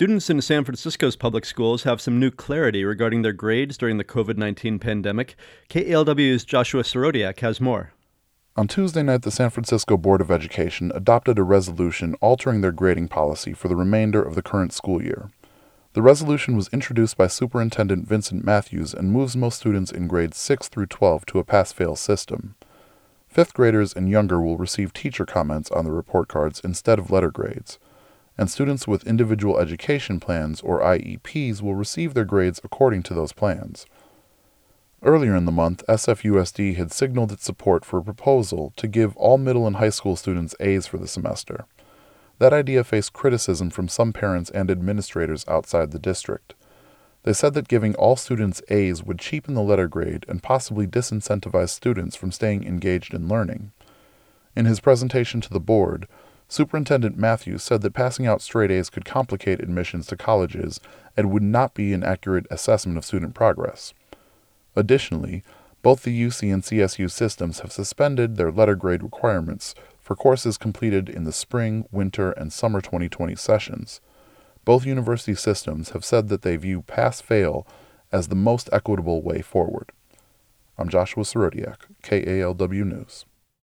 Students in San Francisco's public schools have some new clarity regarding their grades during the COVID-19 pandemic. KALW's Joshua Sorodiak has more. On Tuesday night, the San Francisco Board of Education adopted a resolution altering their grading policy for the remainder of the current school year. The resolution was introduced by Superintendent Vincent Matthews and moves most students in grades 6 through 12 to a pass-fail system. Fifth graders and younger will receive teacher comments on the report cards instead of letter grades, and students with individual education plans, or IEPs, will receive their grades according to those plans. Earlier in the month, SFUSD had signaled its support for a proposal to give all middle and high school students A's for the semester. That idea faced criticism from some parents and administrators outside the district. They said that giving all students A's would cheapen the letter grade and possibly disincentivize students from staying engaged in learning. In his presentation to the board, Superintendent Matthews said that passing out straight A's could complicate admissions to colleges and would not be an accurate assessment of student progress. Additionally, both the UC and CSU systems have suspended their letter grade requirements for courses completed in the spring, winter, and summer 2020 sessions. Both university systems have said that they view pass-fail as the most equitable way forward. I'm Joshua Sorodiak, KALW News.